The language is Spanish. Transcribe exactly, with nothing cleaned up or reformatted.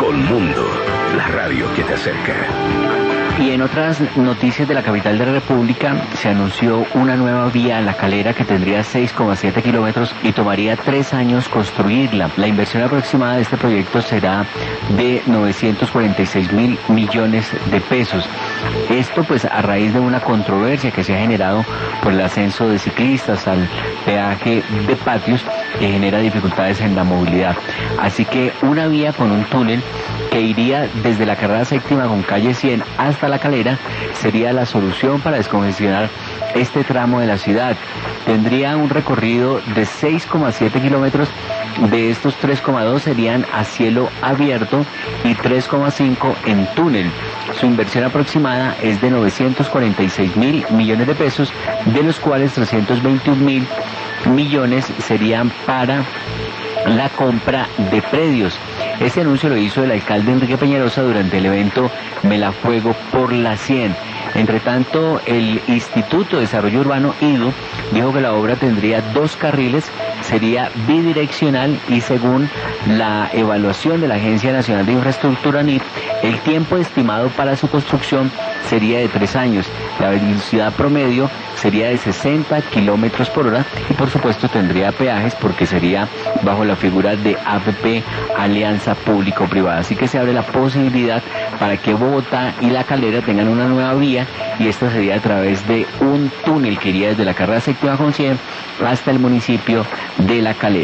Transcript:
con Mundo, la radio que te acerca. Y en otras noticias de la capital de la República, se anunció una nueva vía a La Calera que tendría seis coma siete kilómetros y tomaría tres años construirla. La inversión aproximada de este proyecto será de novecientos cuarenta y seis mil millones de pesos. Esto pues a raíz de una controversia que se ha generado por el ascenso de ciclistas al peaje de Patios, que genera dificultades en la movilidad. Así que una vía con un túnel que iría desde la carrera séptima con calle cien hasta La Calera sería la solución para descongestionar este tramo de la ciudad. Tendría un recorrido de seis coma siete kilómetros, de estos tres coma dos serían a cielo abierto y tres coma cinco en túnel. Su inversión aproximada es de novecientos cuarenta y seis mil millones de pesos, de los cuales trescientos veintiún mil millones serían para la compra de predios. Este anuncio lo hizo el alcalde Enrique Peñalosa durante el evento Me la Juego por la cien. Entre tanto, el Instituto de Desarrollo Urbano, I D U, dijo que la obra tendría dos carriles, sería bidireccional y según la evaluación de la Agencia Nacional de Infraestructura, N I F, el tiempo estimado para su construcción sería de tres años. La velocidad promedio sería de sesenta kilómetros por hora y por supuesto tendría peajes porque sería bajo la figura de A P P, Alianza Público-Privada. Así que se abre la posibilidad para que Bogotá y La Calera tengan una nueva vía, y esta sería a través de un túnel que iría desde la carrera séptima con cien hasta el municipio de La Calera.